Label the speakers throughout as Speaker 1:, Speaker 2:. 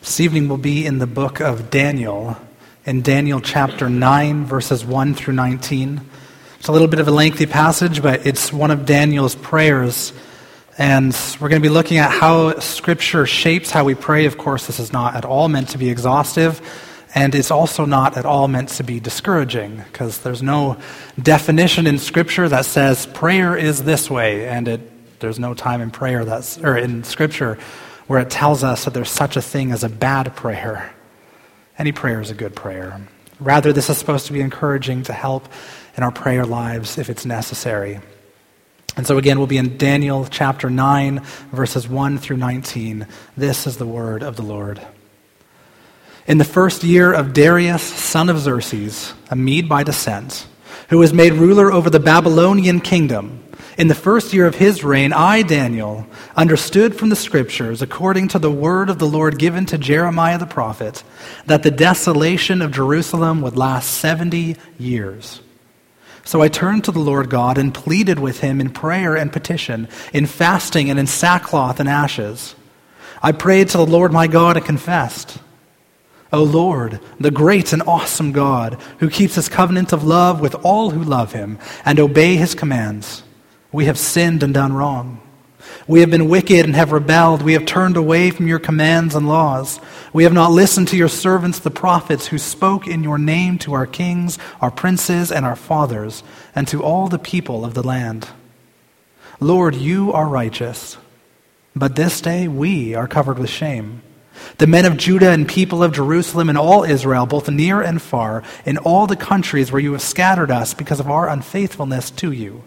Speaker 1: This evening will be in the book of Daniel, in Daniel chapter 9, verses 1 through 19. It's a little bit of a lengthy passage, but it's one of Daniel's prayers, and we're going to be looking at how Scripture shapes how we pray. Of course, this is not at all meant to be exhaustive, and it's also not at all meant to be discouraging, because there's no definition in Scripture that says prayer is this way, and there's no time in prayer in Scripture where it tells us that there's such a thing as a bad prayer. Any prayer is a good prayer. Rather, this is supposed to be encouraging to help in our prayer lives if it's necessary. And so again, we'll be in Daniel chapter 9, verses 1 through 19. This is the word of the Lord. In the first year of Darius, son of Xerxes, a Mede by descent, who was made ruler over the Babylonian kingdom, in the first year of his reign, I, Daniel, understood from the Scriptures, according to the word of the Lord given to Jeremiah the prophet, that the desolation of Jerusalem would last 70 years. So I turned to the Lord God and pleaded with him in prayer and petition, in fasting and in sackcloth and ashes. I prayed to the Lord my God and confessed, O Lord, the great and awesome God, who keeps his covenant of love with all who love him and obey his commands, we have sinned and done wrong. We have been wicked and have rebelled. We have turned away from your commands and laws. We have not listened to your servants, the prophets, who spoke in your name to our kings, our princes, and our fathers, and to all the people of the land. Lord, you are righteous, but this day we are covered with shame. The men of Judah and people of Jerusalem and all Israel, both near and far, in all the countries where you have scattered us because of our unfaithfulness to you.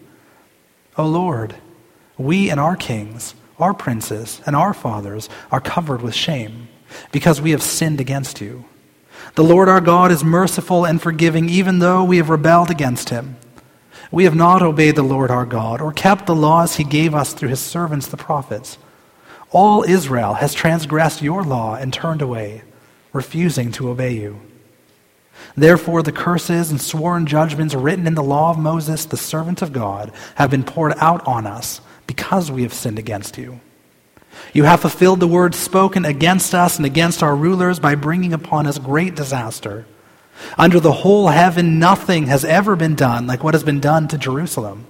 Speaker 1: O Lord, we and our kings, our princes, and our fathers are covered with shame because we have sinned against you. The Lord our God is merciful and forgiving, even though we have rebelled against him. We have not obeyed the Lord our God or kept the laws he gave us through his servants the prophets. All Israel has transgressed your law and turned away, refusing to obey you. Therefore, the curses and sworn judgments written in the law of Moses, the servant of God, have been poured out on us because we have sinned against you. You have fulfilled the word spoken against us and against our rulers by bringing upon us great disaster. Under the whole heaven, nothing has ever been done like what has been done to Jerusalem.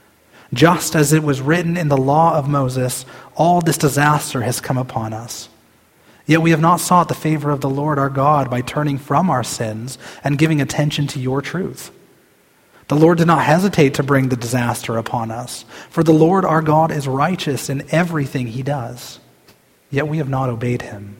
Speaker 1: Just as it was written in the law of Moses, all this disaster has come upon us. Yet we have not sought the favor of the Lord our God by turning from our sins and giving attention to your truth. The Lord did not hesitate to bring the disaster upon us, for the Lord our God is righteous in everything he does. Yet we have not obeyed him.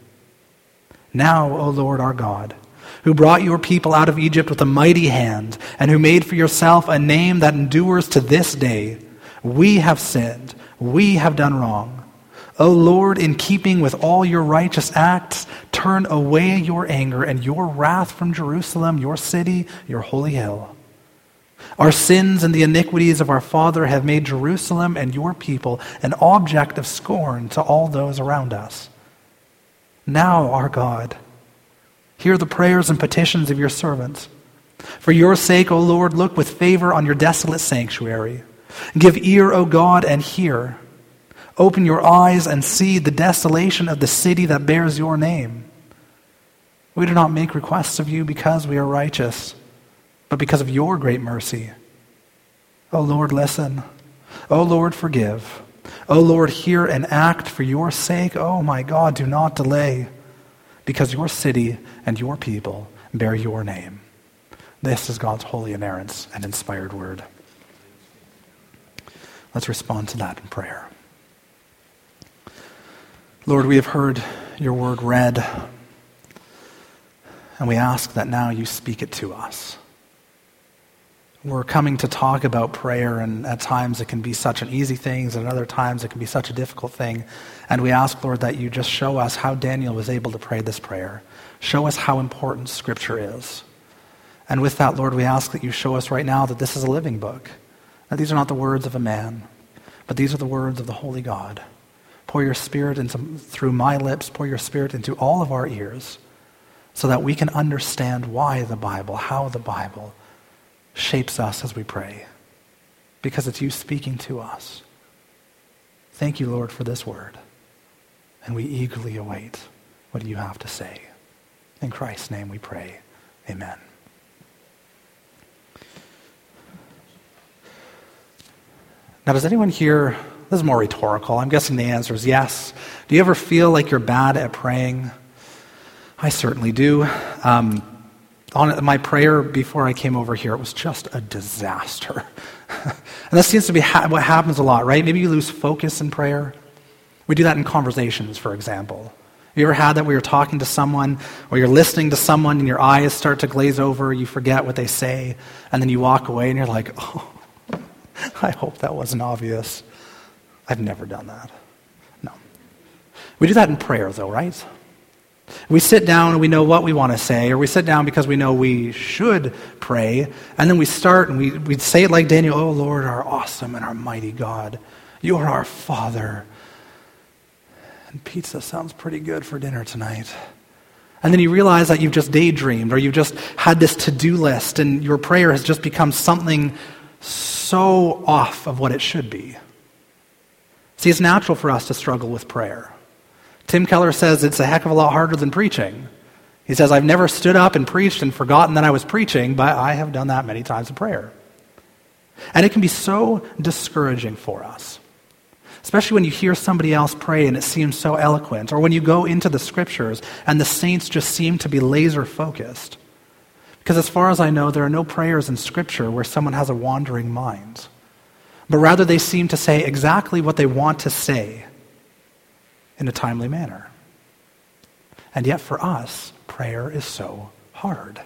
Speaker 1: Now, O Lord our God, who brought your people out of Egypt with a mighty hand, and who made for yourself a name that endures to this day, we have sinned, we have done wrong. O Lord, in keeping with all your righteous acts, turn away your anger and your wrath from Jerusalem, your city, your holy hill. Our sins and the iniquities of our father have made Jerusalem and your people an object of scorn to all those around us. Now, our God, hear the prayers and petitions of your servants. For your sake, O Lord, look with favor on your desolate sanctuary. Give ear, O God, and hear. Open your eyes and see the desolation of the city that bears your name. We do not make requests of you because we are righteous, but because of your great mercy. O Lord, listen. O Lord, forgive. O Lord, hear and act for your sake. O my God, do not delay, because your city and your people bear your name. This is God's holy, inerrant, and inspired word. Let's respond to that in prayer. Lord, we have heard your word read, and we ask that now you speak it to us. We're coming to talk about prayer, and at times it can be such an easy thing, and at other times it can be such a difficult thing. And we ask, Lord, that you just show us how Daniel was able to pray this prayer. Show us how important Scripture is. And with that, Lord, we ask that you show us right now that this is a living book, that these are not the words of a man, but these are the words of the Holy God. Pour your Spirit through my lips, pour your Spirit into all of our ears, so that we can understand why the Bible, how the Bible shapes us as we pray, because it's you speaking to us. Thank you, Lord, for this word, and we eagerly await what do you have to say? In Christ's name we pray. Amen. Now, does anyone here, this is more rhetorical, I'm guessing the answer is yes. Do you ever feel like you're bad at praying? I certainly do. On my prayer before I came over here, it was just a disaster. And that seems to be what happens a lot, right? Maybe you lose focus in prayer. We do that in conversations, for example. Have you ever had that where you're talking to someone or you're listening to someone and your eyes start to glaze over, you forget what they say, and then you walk away and you're like, oh, I hope that wasn't obvious. I've never done that. No. We do that in prayer, though, right? We sit down and we know what we want to say, or we sit down because we know we should pray, and then we start and we say it like Daniel, "Oh Lord, our awesome and our mighty God, you are our Father. And pizza sounds pretty good for dinner tonight." And then you realize that you've just daydreamed, or you've just had this to-do list, and your prayer has just become something so off of what it should be. See, it's natural for us to struggle with prayer. Tim Keller says it's a heck of a lot harder than preaching. He says, I've never stood up and preached and forgotten that I was preaching, but I have done that many times in prayer. And it can be so discouraging for us, especially when you hear somebody else pray and it seems so eloquent, or when you go into the scriptures and the saints just seem to be laser focused. Because as far as I know, there are no prayers in Scripture where someone has a wandering mind. But rather they seem to say exactly what they want to say in a timely manner. And yet for us, prayer is so hard.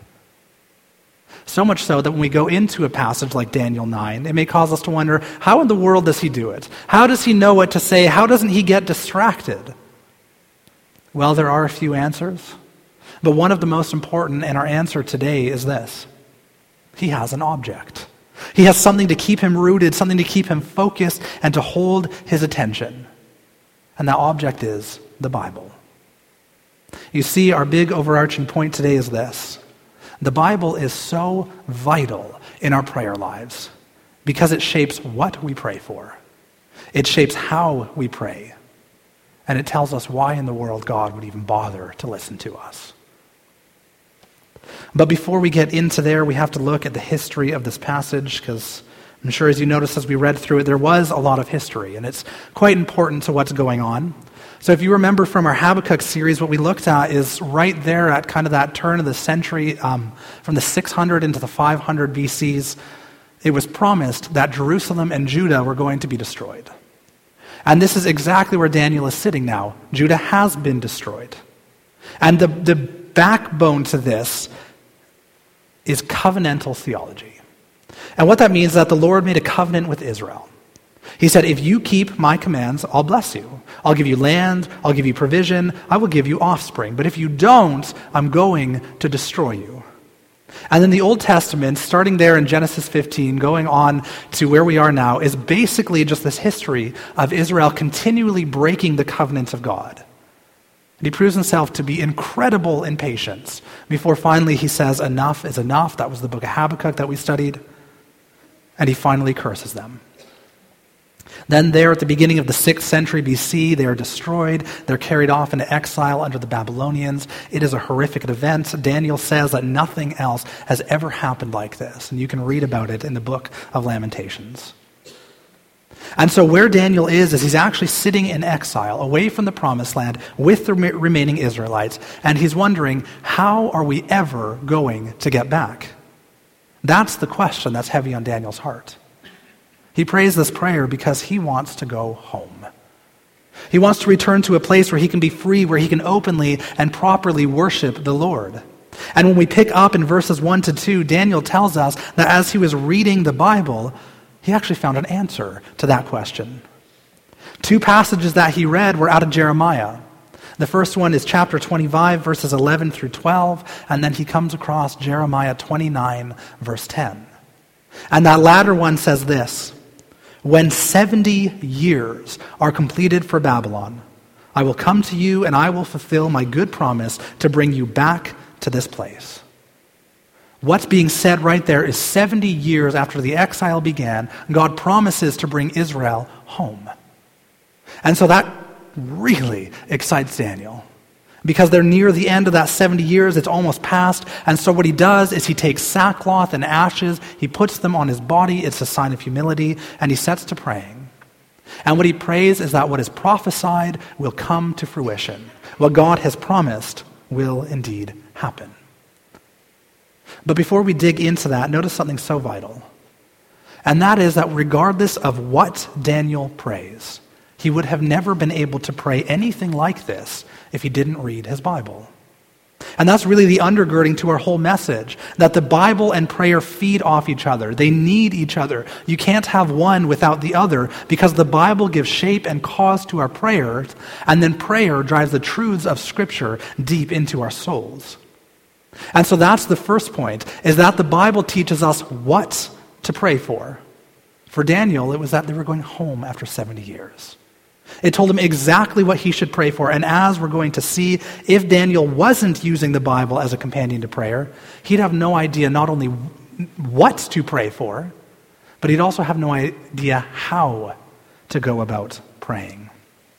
Speaker 1: So much so that when we go into a passage like Daniel 9, it may cause us to wonder, how in the world does he do it? How does he know what to say? How doesn't he get distracted? Well, there are a few answers. But one of the most important, and our answer today is this: he has an object. He has something to keep him rooted, something to keep him focused, and to hold his attention. And that object is the Bible. You see, our big overarching point today is this: the Bible is so vital in our prayer lives because it shapes what we pray for. It shapes how we pray. And it tells us why in the world God would even bother to listen to us. But before we get into there, we have to look at the history of this passage, because I'm sure as you noticed as we read through it, there was a lot of history, and it's quite important to what's going on. So if you remember from our Habakkuk series, what we looked at is right there at kind of that turn of the century, from the 600 into the 500 BCs, it was promised that Jerusalem and Judah were going to be destroyed. And this is exactly where Daniel is sitting now. Judah has been destroyed. And the backbone to this is covenantal theology. And what that means is that the Lord made a covenant with Israel. He said, if you keep my commands, I'll bless you. I'll give you land, I'll give you provision, I will give you offspring. But if you don't, I'm going to destroy you. And then the Old Testament, starting there in Genesis 15, going on to where we are now, is basically just this history of Israel continually breaking the covenants of God. And he proves himself to be incredible in patience before finally he says, enough is enough. That was the book of Habakkuk that we studied. And he finally curses them. Then there at the beginning of the 6th century BC, they are destroyed. They're carried off into exile under the Babylonians. It is a horrific event. Daniel says that nothing else has ever happened like this. And you can read about it in the book of Lamentations. And so where Daniel is he's actually sitting in exile, away from the promised land, with the remaining Israelites. And he's wondering, how are we ever going to get back? That's the question that's heavy on Daniel's heart. He prays this prayer because he wants to go home. He wants to return to a place where he can be free, where he can openly and properly worship the Lord. And when we pick up in verses 1 to 2, Daniel tells us that as he was reading the Bible, he actually found an answer to that question. 2 passages that he read were out of Jeremiah. The first one is chapter 25, verses 11 through 12, and then he comes across Jeremiah 29, verse 10. And that latter one says this: when 70 years are completed for Babylon, I will come to you and I will fulfill my good promise to bring you back to this place. What's being said right there is 70 years after the exile began, God promises to bring Israel home. And so that really excites Daniel, because they're near the end of that 70 years. It's almost past. And so what he does is he takes sackcloth and ashes, he puts them on his body. It's a sign of humility, and he sets to praying. And what he prays is that what is prophesied will come to fruition. What God has promised will indeed happen. But before we dig into that, notice something so vital. And that is that regardless of what Daniel prays, he would have never been able to pray anything like this if he didn't read his Bible. And that's really the undergirding to our whole message, that the Bible and prayer feed off each other. They need each other. You can't have one without the other, because the Bible gives shape and cause to our prayers, and then prayer drives the truths of Scripture deep into our souls. And so that's the first point, is that the Bible teaches us what to pray for. For Daniel, it was that they were going home after 70 years. It told him exactly what he should pray for. And as we're going to see, if Daniel wasn't using the Bible as a companion to prayer, he'd have no idea not only what to pray for, but he'd also have no idea how to go about praying.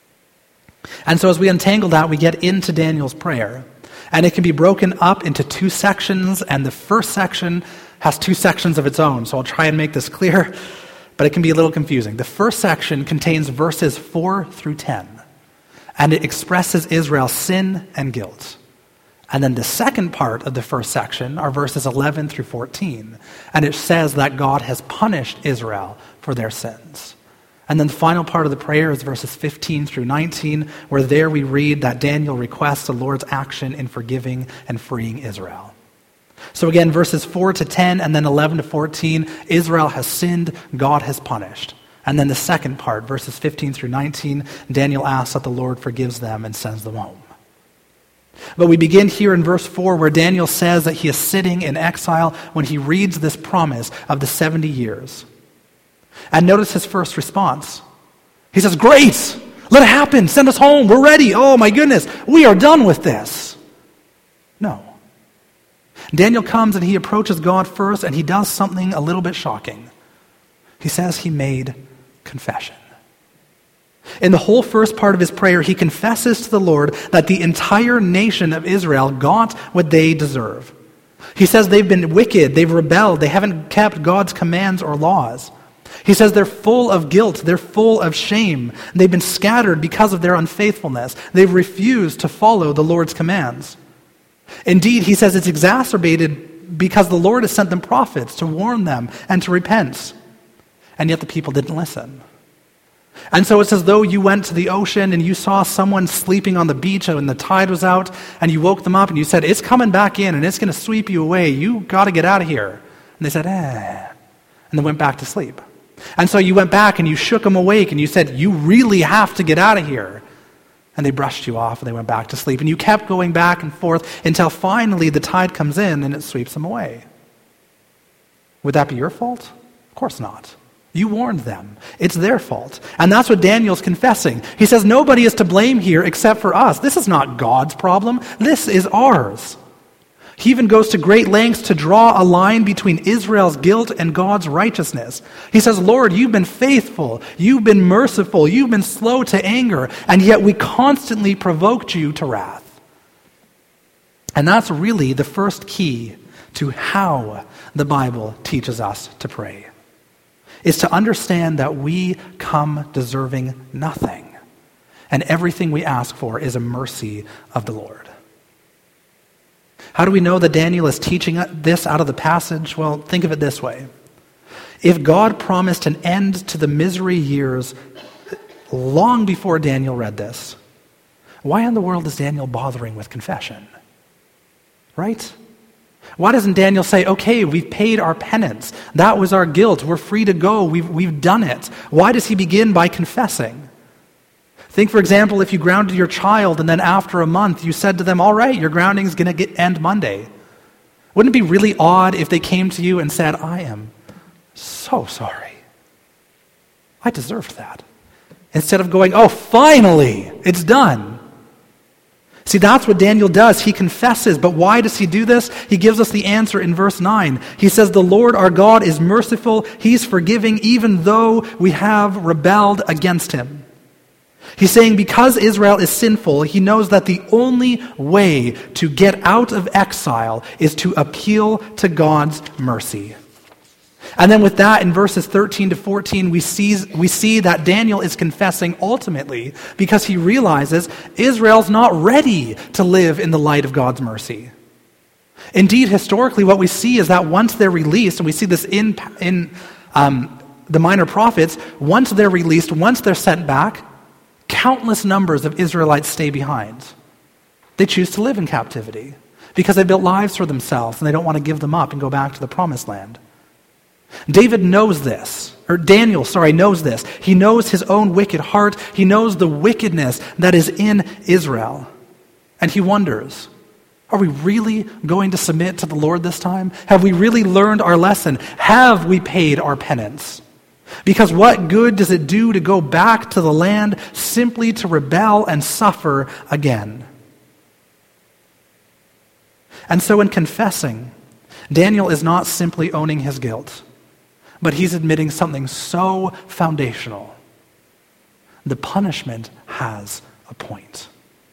Speaker 1: And so as we untangle that, we get into Daniel's prayer. And it can be broken up into two sections, and the first section has two sections of its own. So I'll try and make this clear, but it can be a little confusing. The first section contains verses 4 through 10, and it expresses Israel's sin and guilt. And then the second part of the first section are verses 11 through 14, and it says that God has punished Israel for their sins. And then the final part of the prayer is verses 15 through 19, where there we read that Daniel requests the Lord's action in forgiving and freeing Israel. So again, verses 4 to 10 and then 11 to 14, Israel has sinned, God has punished. And then the second part, verses 15 through 19, Daniel asks that the Lord forgives them and sends them home. But we begin here in verse 4, where Daniel says that he is sitting in exile when he reads this promise of the 70 years. And notice his first response. He says, "Great! Let it happen! Send us home! We're ready! Oh my goodness! We are done with this!" No. Daniel comes and he approaches God first, and he does something a little bit shocking. He says he made confession. In the whole first part of his prayer, he confesses to the Lord that the entire nation of Israel got what they deserve. He says they've been wicked, they've rebelled, they haven't kept God's commands or laws. He says they're full of guilt, they're full of shame. They've been scattered because of their unfaithfulness. They've refused to follow the Lord's commands. Indeed, he says it's exacerbated because the Lord has sent them prophets to warn them and to repent. And yet the people didn't listen. And so it's as though you went to the ocean and you saw someone sleeping on the beach when the tide was out, and you woke them up and you said, "It's coming back in and it's going to sweep you away. You got to get out of here." And they said, and they went back to sleep. And so you went back and you shook them awake and you said, "You really have to get out of here." And they brushed you off and they went back to sleep. And you kept going back and forth until finally the tide comes in and it sweeps them away. Would that be your fault? Of course not. You warned them. It's their fault. And that's what Daniel's confessing. He says nobody is to blame here except for us. This is not God's problem. This is ours. He even goes to great lengths to draw a line between Israel's guilt and God's righteousness. He says, "Lord, you've been faithful, you've been merciful, you've been slow to anger, and yet we constantly provoked you to wrath." And that's really the first key to how the Bible teaches us to pray, is to understand that we come deserving nothing, and everything we ask for is a mercy of the Lord. How do we know that Daniel is teaching this out of the passage? Well, think of it this way. If God promised an end to the misery years long before Daniel read this, why in the world is Daniel bothering with confession? Right? Why doesn't Daniel say, "Okay, we've paid our penance. That was our guilt. We're free to go. We've done it"? Why does he begin by confessing? Think, for example, if you grounded your child and then after a month you said to them, "All right, your grounding is going to end Monday." Wouldn't it be really odd if they came to you and said, "I am so sorry. I deserved that." Instead of going, "Oh, finally, it's done." See, that's what Daniel does. He confesses. But why does he do this? He gives us the answer in verse 9. He says, "The Lord our God is merciful. He's forgiving even though we have rebelled against him." He's saying because Israel is sinful, he knows that the only way to get out of exile is to appeal to God's mercy. And then with that, in verses 13 to 14, we see that Daniel is confessing ultimately because he realizes Israel's not ready to live in the light of God's mercy. Indeed, historically, what we see is that once they're released, and we see this in the Minor Prophets, once they're released, once they're sent back, countless numbers of Israelites stay behind. They choose to live in captivity because they built lives for themselves and they don't want to give them up and go back to the promised land. Daniel knows this. He knows his own wicked heart. He knows the wickedness that is in Israel. And he wonders, are we really going to submit to the Lord this time? Have we really learned our lesson? Have we paid our penance? Because what good does it do to go back to the land simply to rebel and suffer again? And so in confessing, Daniel is not simply owning his guilt, but he's admitting something so foundational. The punishment has a point.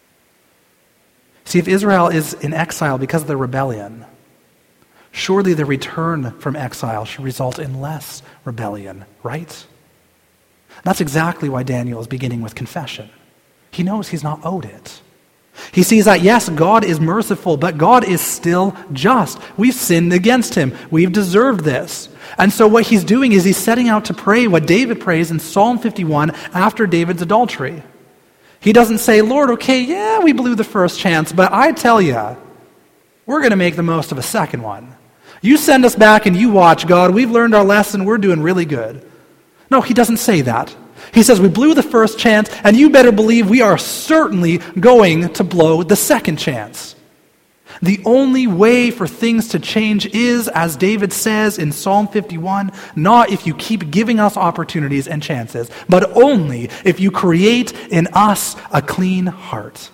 Speaker 1: See, if Israel is in exile because of their rebellion, surely the return from exile should result in less rebellion, right? That's exactly why Daniel is beginning with confession. He knows he's not owed it. He sees that, yes, God is merciful, but God is still just. We've sinned against him. We've deserved this. And so what he's doing is he's setting out to pray what David prays in Psalm 51 after David's adultery. He doesn't say, Lord, okay, yeah, we blew the first chance, but I tell you, we're going to make the most of a second one. You send us back and you watch, God. We've learned our lesson. We're doing really good. No, he doesn't say that. He says, we blew the first chance, and you better believe we are certainly going to blow the second chance. The only way for things to change is, as David says in Psalm 51, not if you keep giving us opportunities and chances, but only if you create in us a clean heart.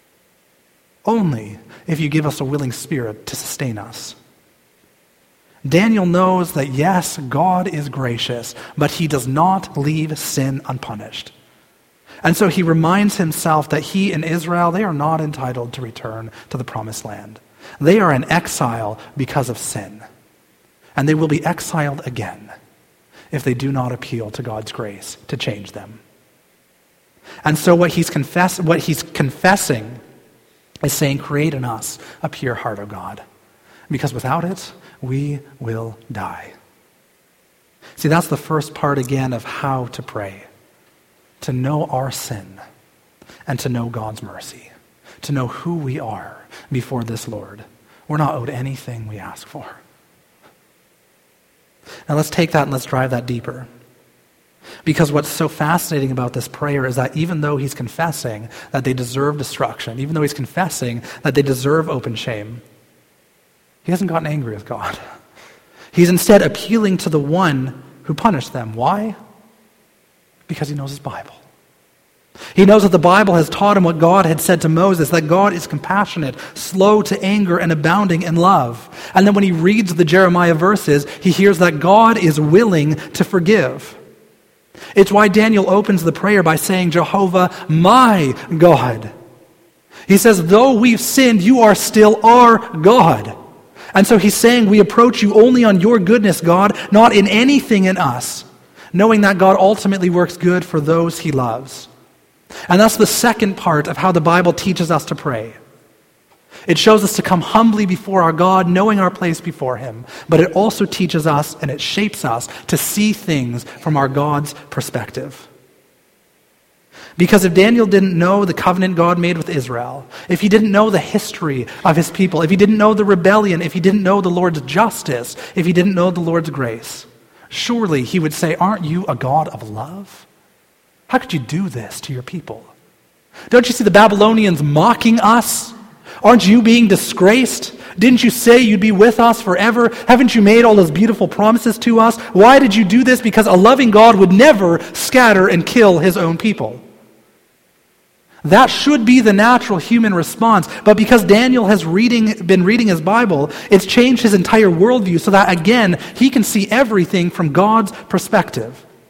Speaker 1: Only if you give us a willing spirit to sustain us. Daniel knows that yes, God is gracious, but he does not leave sin unpunished. And so he reminds himself that he and Israel, they are not entitled to return to the promised land. They are in exile because of sin. And they will be exiled again if they do not appeal to God's grace to change them. And so what he's confessing is saying, create in us a pure heart, O God. Because without it, we will die. See, that's the first part again of how to pray. To know our sin and to know God's mercy. To know who we are before this Lord. We're not owed anything we ask for. Now let's take that and let's drive that deeper. Because what's so fascinating about this prayer is that even though he's confessing that they deserve destruction, even though he's confessing that they deserve open shame, he hasn't gotten angry with God. He's instead appealing to the one who punished them. Why? Because he knows his Bible. He knows that the Bible has taught him what God had said to Moses, that God is compassionate, slow to anger, and abounding in love. And then when he reads the Jeremiah verses, he hears that God is willing to forgive. It's why Daniel opens the prayer by saying, Jehovah, my God. He says, though we've sinned, you are still our God. And so he's saying we approach you only on your goodness, God, not in anything in us, knowing that God ultimately works good for those he loves. And that's the second part of how the Bible teaches us to pray. It shows us to come humbly before our God, knowing our place before him. But it also teaches us and it shapes us to see things from our God's perspective. Because if Daniel didn't know the covenant God made with Israel, if he didn't know the history of his people, if he didn't know the rebellion, if he didn't know the Lord's justice, if he didn't know the Lord's grace, surely he would say, aren't you a God of love? How could you do this to your people? Don't you see the Babylonians mocking us? Aren't you being disgraced? Didn't you say you'd be with us forever? Haven't you made all those beautiful promises to us? Why did you do this? Because a loving God would never scatter and kill his own people. That should be the natural human response. But because Daniel has been reading his Bible, it's changed his entire worldview so that, again, he can see everything from God's perspective.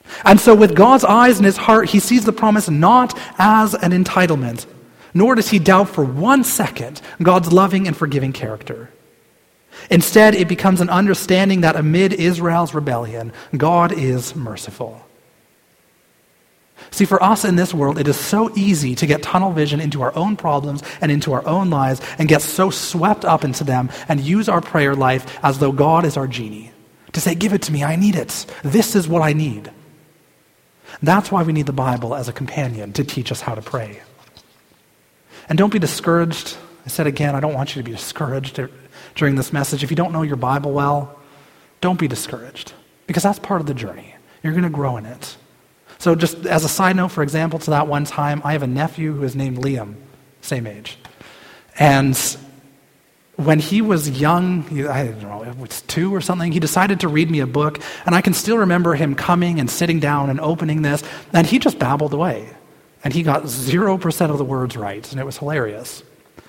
Speaker 1: And so with God's eyes in his heart, he sees the promise not as an entitlement, nor does he doubt for 1 second God's loving and forgiving character. Instead, it becomes an understanding that amid Israel's rebellion, God is merciful. See, for us in this world, it is so easy to get tunnel vision into our own problems and into our own lives and get so swept up into them and use our prayer life as though God is our genie. To say, give it to me, I need it. This is what I need. That's why we need the Bible as a companion to teach us how to pray. And don't be discouraged. I said again, I don't want you to be discouraged during this message. If you don't know your Bible well, don't be discouraged, because that's part of the journey. You're going to grow in it. So just as a side note, for example, to that one time, I have a nephew who is named Liam, same age. And when he was young, I don't know, it was 2 or something, he decided to read me a book, and I can still remember him coming and sitting down and opening this, and he just babbled away. And he got 0% of the words right, and it was hilarious.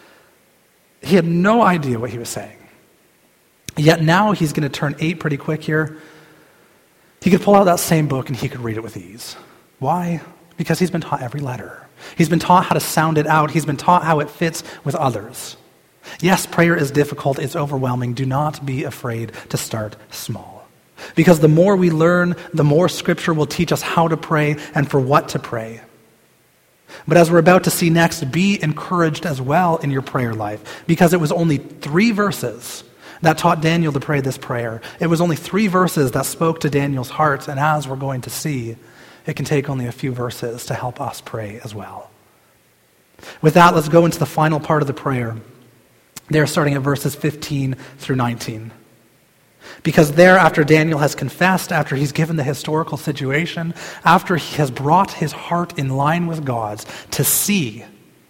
Speaker 1: He had no idea what he was saying. Yet now he's going to turn 8 pretty quick here. He could pull out that same book and he could read it with ease. Why? Because he's been taught every letter. He's been taught how to sound it out. He's been taught how it fits with others. Yes, prayer is difficult. It's overwhelming. Do not be afraid to start small. Because the more we learn, the more Scripture will teach us how to pray and for what to pray. But as we're about to see next, be encouraged as well in your prayer life, because it was only 3 verses that taught Daniel to pray this prayer. It was only 3 verses that spoke to Daniel's heart, and as we're going to see, it can take only a few verses to help us pray as well. With that, let's go into the final part of the prayer. They're starting at verses 15 through 19. Because there, after Daniel has confessed, after he's given the historical situation, after he has brought his heart in line with God's to see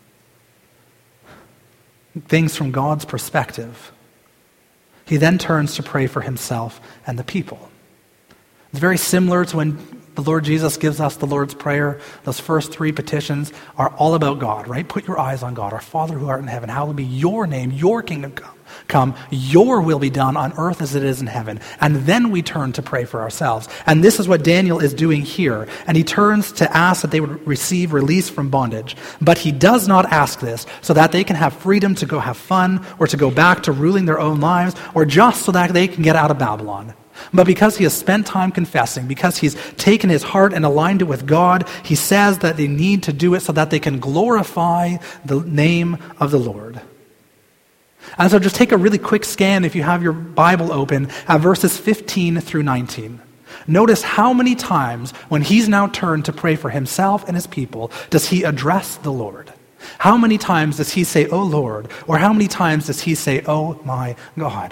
Speaker 1: things from God's perspective, he then turns to pray for himself and the people. It's very similar to when the Lord Jesus gives us the Lord's Prayer. Those first 3 petitions are all about God, right? Put your eyes on God. Our Father who art in heaven, hallowed be your name, your kingdom come, your will be done on earth as it is in heaven. And then we turn to pray for ourselves. And this is what Daniel is doing here. And he turns to ask that they would receive release from bondage. But he does not ask this so that they can have freedom to go have fun or to go back to ruling their own lives or just so that they can get out of Babylon. But because he has spent time confessing, because he's taken his heart and aligned it with God, he says that they need to do it so that they can glorify the name of the Lord. And so just take a really quick scan, if you have your Bible open, at verses 15 through 19. Notice how many times, when he's now turned to pray for himself and his people, does he address the Lord? How many times does he say, "Oh Lord," or how many times does he say, "Oh my God"?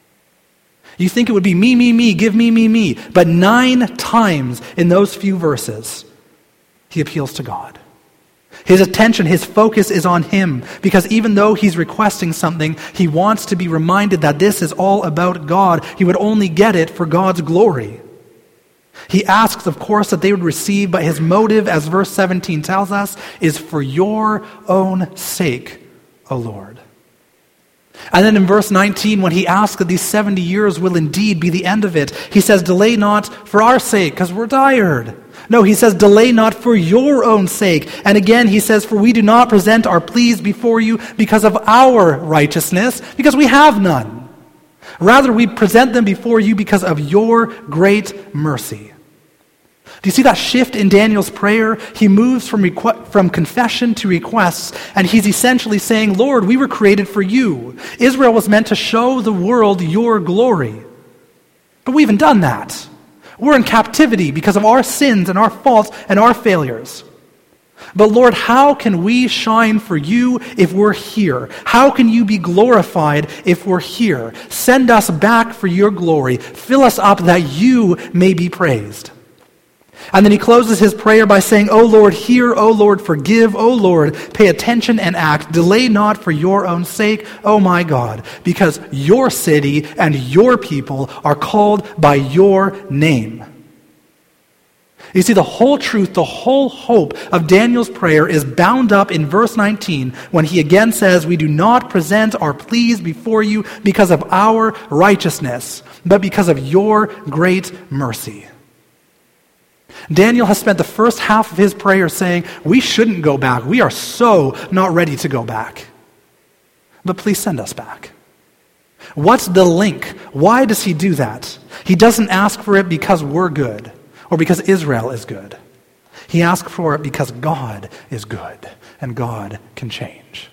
Speaker 1: You think it would be me, give me. But 9 times in those few verses, he appeals to God. His attention, his focus is on him, because even though he's requesting something, he wants to be reminded that this is all about God. He would only get it for God's glory. He asks, of course, that they would receive, but his motive, as verse 17 tells us, is for your own sake, O Lord. And then in verse 19, when he asks that these 70 years will indeed be the end of it, he says, delay not for our sake, because we're tired. No, he says, delay not for your own sake. And again, he says, for we do not present our pleas before you because of our righteousness, because we have none. Rather, we present them before you because of your great mercy. Do you see that shift in Daniel's prayer? He moves from confession to requests, and he's essentially saying, Lord, we were created for you. Israel was meant to show the world your glory. But we haven't done that. We're in captivity because of our sins and our faults and our failures. But Lord, how can we shine for you if we're here? How can you be glorified if we're here? Send us back for your glory. Fill us up that you may be praised. And then he closes his prayer by saying, O Lord, hear, O Lord, forgive, O Lord, pay attention and act. Delay not for your own sake, O my God, because your city and your people are called by your name. You see, the whole truth, the whole hope of Daniel's prayer is bound up in verse 19 when he again says, we do not present our pleas before you because of our righteousness, but because of your great mercy. Daniel has spent the first half of his prayer saying, we shouldn't go back. We are so not ready to go back. But please send us back. What's the link? Why does he do that? He doesn't ask for it because we're good or because Israel is good. He asks for it because God is good and God can change.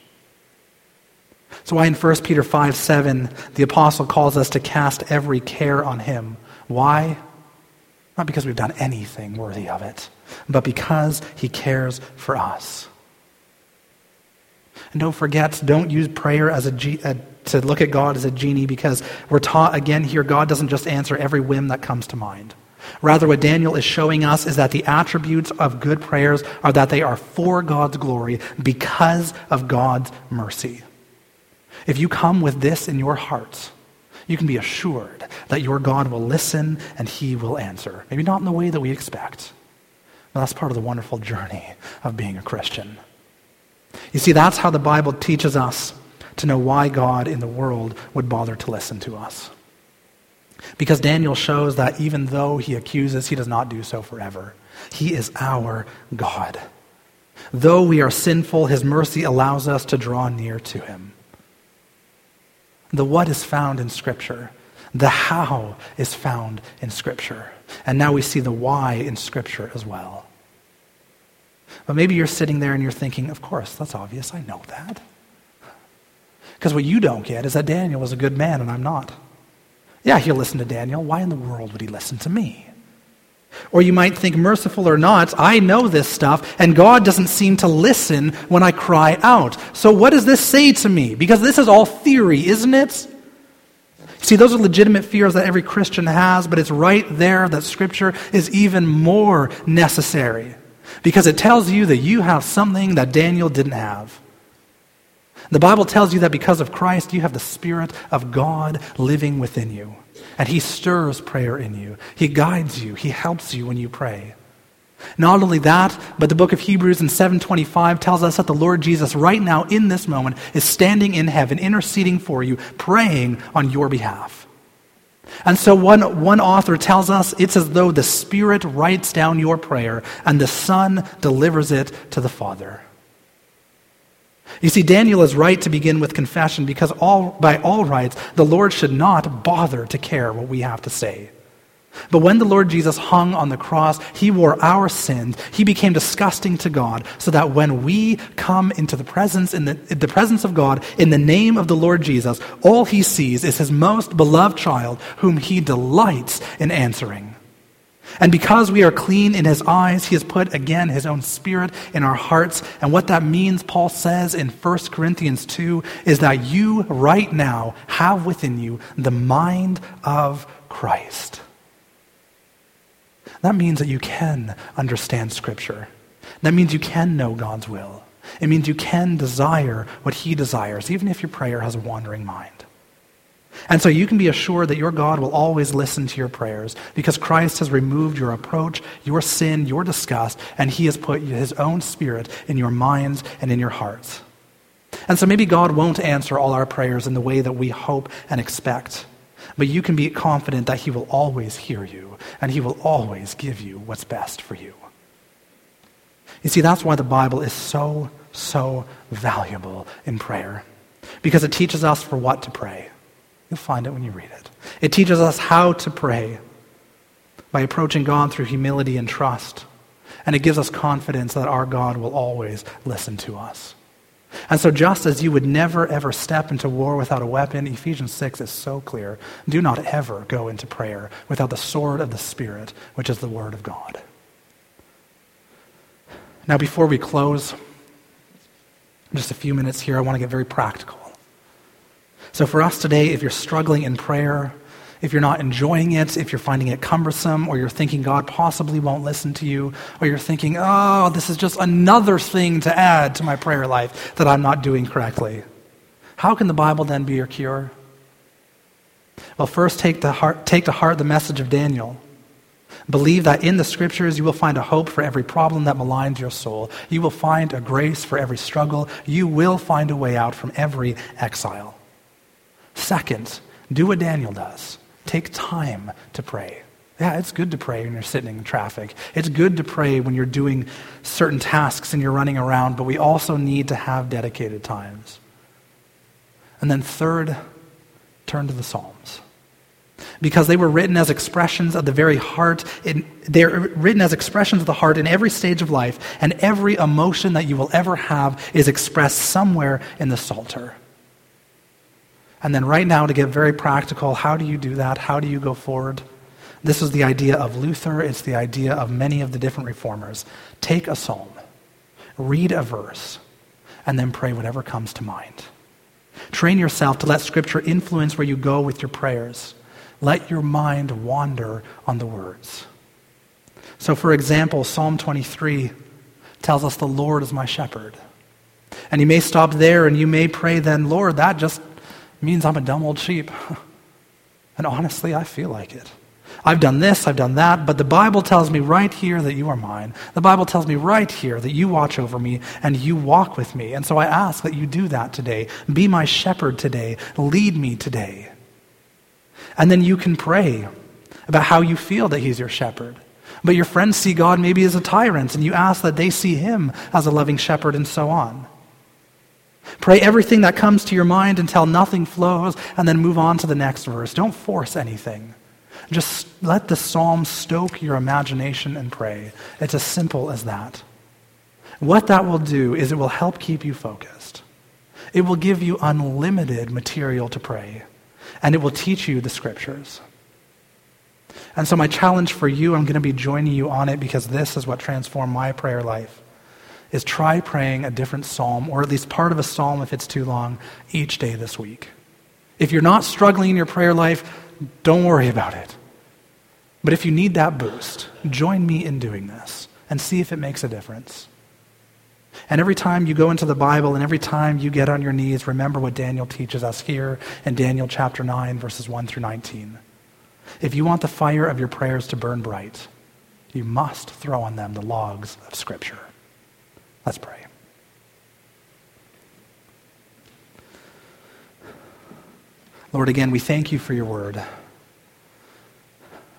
Speaker 1: So why in 1 Peter 5:7, the apostle calls us to cast every care on him. Why? Not because we've done anything worthy of it, but because he cares for us. And don't forget, don't use prayer as to look at God as a genie, because we're taught again here, God doesn't just answer every whim that comes to mind. Rather, what Daniel is showing us is that the attributes of good prayers are that they are for God's glory because of God's mercy. If you come with this in your heart, you can be assured that your God will listen and he will answer. Maybe not in the way that we expect, but that's part of the wonderful journey of being a Christian. You see, that's how the Bible teaches us to know why God in the world would bother to listen to us. Because Daniel shows that even though he accuses, he does not do so forever. He is our God. Though we are sinful, his mercy allows us to draw near to him. The what is found in Scripture. The how is found in Scripture. And now we see the why in Scripture as well. But maybe you're sitting there and you're thinking, of course, that's obvious, I know that. Because what you don't get is that Daniel was a good man and I'm not. Yeah, he'll listen to Daniel. Why in the world would he listen to me? Or you might think, merciful or not, I know this stuff, and God doesn't seem to listen when I cry out. So what does this say to me? Because this is all theory, isn't it? See, those are legitimate fears that every Christian has, but it's right there that Scripture is even more necessary. Because it tells you that you have something that Daniel didn't have. The Bible tells you that because of Christ, you have the Spirit of God living within you. And he stirs prayer in you. He guides you. He helps you when you pray. Not only that, but the book of Hebrews in 7:25 tells us that the Lord Jesus right now in this moment is standing in heaven, interceding for you, praying on your behalf. And so one author tells us it's as though the Spirit writes down your prayer and the Son delivers it to the Father. You see, Daniel is right to begin with confession because by all rights, the Lord should not bother to care what we have to say. But when the Lord Jesus hung on the cross, he wore our sins. He became disgusting to God so that when we come into the presence of God in the name of the Lord Jesus, all he sees is his most beloved child whom he delights in answering. And because we are clean in his eyes, he has put again his own Spirit in our hearts. And what that means, Paul says in 1 Corinthians 2, is that you right now have within you the mind of Christ. That means that you can understand Scripture. That means you can know God's will. It means you can desire what he desires, even if your prayer has a wandering mind. And so you can be assured that your God will always listen to your prayers because Christ has removed your approach, your sin, your disgust, and he has put his own Spirit in your minds and in your hearts. And so maybe God won't answer all our prayers in the way that we hope and expect, but you can be confident that he will always hear you and he will always give you what's best for you. You see, that's why the Bible is so valuable in prayer, because it teaches us for what to pray. You'll find it when you read it. It teaches us how to pray by approaching God through humility and trust. And it gives us confidence that our God will always listen to us. And so just as you would never ever step into war without a weapon, Ephesians 6 is so clear. Do not ever go into prayer without the sword of the Spirit, which is the Word of God. Now before we close, just a few minutes here, I want to get very practical. So for us today, if you're struggling in prayer, if you're not enjoying it, if you're finding it cumbersome, or you're thinking God possibly won't listen to you, or you're thinking, oh, this is just another thing to add to my prayer life that I'm not doing correctly, how can the Bible then be your cure? Well, first take to heart the message of Daniel. Believe that in the Scriptures you will find a hope for every problem that maligns your soul. You will find a grace for every struggle. You will find a way out from every exile. Second, do what Daniel does. Take time to pray. Yeah, it's good to pray when you're sitting in traffic. It's good to pray when you're doing certain tasks and you're running around, but we also need to have dedicated times. And then third, turn to the Psalms. Because they were written as expressions of the very heart. They're written as expressions of the heart in every stage of life, and every emotion that you will ever have is expressed somewhere in the Psalter. And then right now, to get very practical, how do you do that? How do you go forward? This was the idea of Luther. It's the idea of many of the different reformers. Take a psalm, read a verse, and then pray whatever comes to mind. Train yourself to let Scripture influence where you go with your prayers. Let your mind wander on the words. So, for example, Psalm 23 tells us the Lord is my shepherd. And you may stop there and you may pray then, Lord, that just means I'm a dumb old sheep. And honestly, I feel like it. I've done this, I've done that, but the Bible tells me right here that you are mine. The Bible tells me right here that you watch over me and you walk with me. And so I ask that you do that today. Be my shepherd today. Lead me today. And then you can pray about how you feel that he's your shepherd. But your friends see God maybe as a tyrant, and you ask that they see him as a loving shepherd, and so on. Pray everything that comes to your mind until nothing flows, and then move on to the next verse. Don't force anything. Just let the psalm stoke your imagination and pray. It's as simple as that. What that will do is it will help keep you focused. It will give you unlimited material to pray, and it will teach you the Scriptures. And so my challenge for you, I'm going to be joining you on it because this is what transformed my prayer life, is try praying a different psalm, or at least part of a psalm if it's too long, each day this week. If you're not struggling in your prayer life, don't worry about it. But if you need that boost, join me in doing this and see if it makes a difference. And every time you go into the Bible and every time you get on your knees, remember what Daniel teaches us here in Daniel chapter 9, verses 1 through 19. If you want the fire of your prayers to burn bright, you must throw on them the logs of Scripture. Let's pray. Lord, again, we thank you for your word.